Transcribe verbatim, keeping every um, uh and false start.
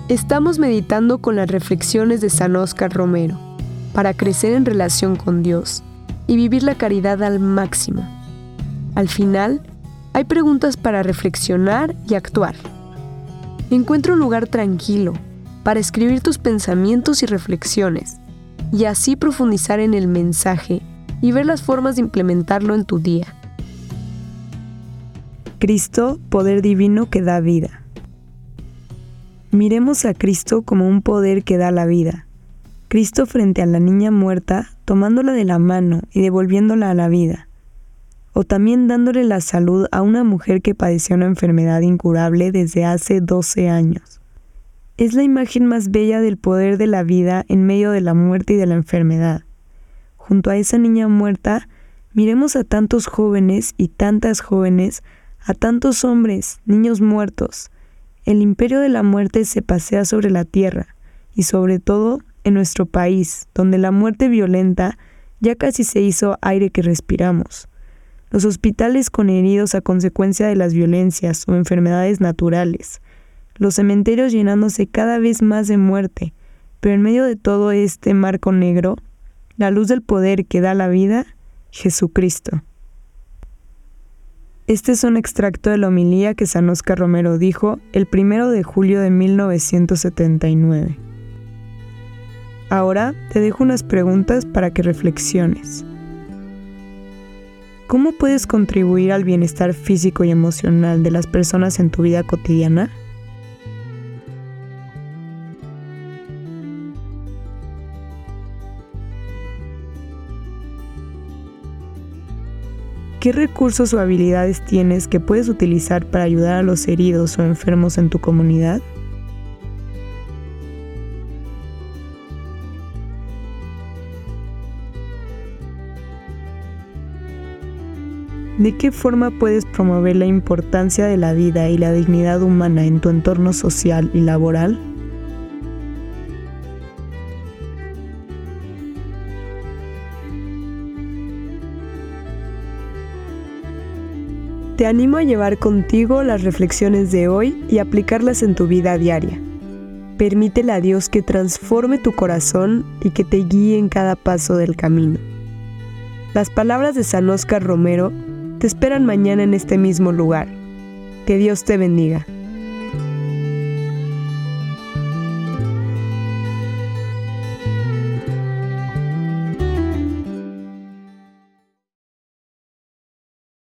Estamos meditando con las reflexiones de San Óscar Romero para crecer en relación con Dios y vivir la caridad al máximo. Al final, hay preguntas para reflexionar y actuar. Encuentra un lugar tranquilo para escribir tus pensamientos y reflexiones y así profundizar en el mensaje y ver las formas de implementarlo en tu día. Cristo, poder divino que da vida. Miremos a Cristo como un poder que da la vida. Cristo frente a la niña muerta, tomándola de la mano y devolviéndola a la vida. O también dándole la salud a una mujer que padecía una enfermedad incurable desde hace doce años. Es la imagen más bella del poder de la vida en medio de la muerte y de la enfermedad. Junto a esa niña muerta, miremos a tantos jóvenes y tantas jóvenes, a tantos hombres, niños muertos. El imperio de la muerte se pasea sobre la tierra y sobre todo en nuestro país, donde la muerte violenta ya casi se hizo aire que respiramos. Los hospitales con heridos a consecuencia de las violencias o enfermedades naturales. Los cementerios llenándose cada vez más de muerte, pero en medio de todo este marco negro, la luz del poder que da la vida, Jesucristo. Este es un extracto de la homilía que San Óscar Romero dijo el primero de julio de mil novecientos setenta y nueve. Ahora te dejo unas preguntas para que reflexiones. ¿Cómo puedes contribuir al bienestar físico y emocional de las personas en tu vida cotidiana? ¿Qué recursos o habilidades tienes que puedes utilizar para ayudar a los heridos o enfermos en tu comunidad? ¿De qué forma puedes promover la importancia de la vida y la dignidad humana en tu entorno social y laboral? Te animo a llevar contigo las reflexiones de hoy y aplicarlas en tu vida diaria. Permítele a Dios que transforme tu corazón y que te guíe en cada paso del camino. Las palabras de San Óscar Romero te esperan mañana en este mismo lugar. Que Dios te bendiga.